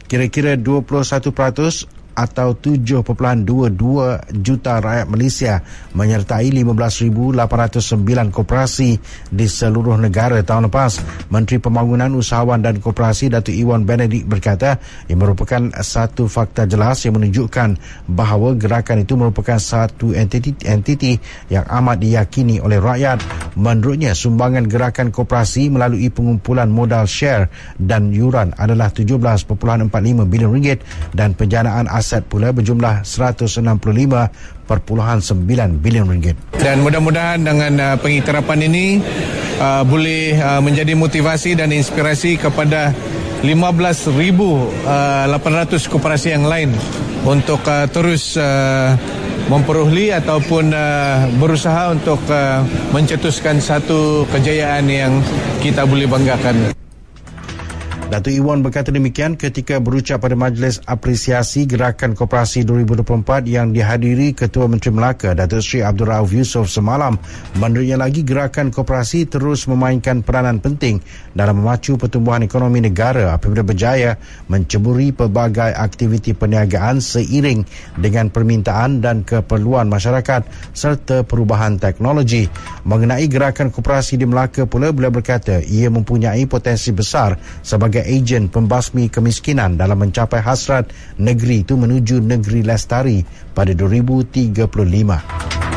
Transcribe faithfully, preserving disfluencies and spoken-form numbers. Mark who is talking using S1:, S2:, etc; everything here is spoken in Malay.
S1: Kira-kira dua puluh satu peratus atau tujuh perpuluhan dua dua juta rakyat Malaysia menyertai lima belas ribu lapan ratus sembilan koperasi di seluruh negara tahun lepas. Menteri Pembangunan Usahawan dan Koperasi Datuk Iwan Benedict berkata ia merupakan satu fakta jelas yang menunjukkan bahawa gerakan itu merupakan satu entiti, entiti yang amat diyakini oleh rakyat. Menurutnya, sumbangan gerakan koperasi melalui pengumpulan modal share dan yuran adalah tujuh belas perpuluhan empat lima bilion ringgit dan penjanaan aset pula berjumlah seratus enam puluh lima perpuluhan sembilan bilion ringgit.
S2: Dan mudah-mudahan dengan uh, pengiktirafan ini uh, boleh uh, menjadi motivasi dan inspirasi kepada lima belas ribu lapan ratus koperasi yang lain untuk uh, terus uh, memperolehi ataupun uh, berusaha untuk uh, mencetuskan satu kejayaan yang kita boleh banggakan.
S1: Datuk Iwan berkata demikian ketika berucap pada Majlis Apresiasi Gerakan Koperasi dua ribu dua puluh empat yang dihadiri Ketua Menteri Melaka Datuk Seri Abdul Rauf Yusof semalam. Menurutnya lagi, gerakan koperasi terus memainkan peranan penting dalam memacu pertumbuhan ekonomi negara apabila berjaya menceburi pelbagai aktiviti perniagaan seiring dengan permintaan dan keperluan masyarakat serta perubahan teknologi. Mengenai gerakan koperasi di Melaka pula, beliau berkata ia mempunyai potensi besar sebagai ejen pembasmi kemiskinan dalam mencapai hasrat negeri itu menuju negeri lestari pada dua ribu tiga puluh lima.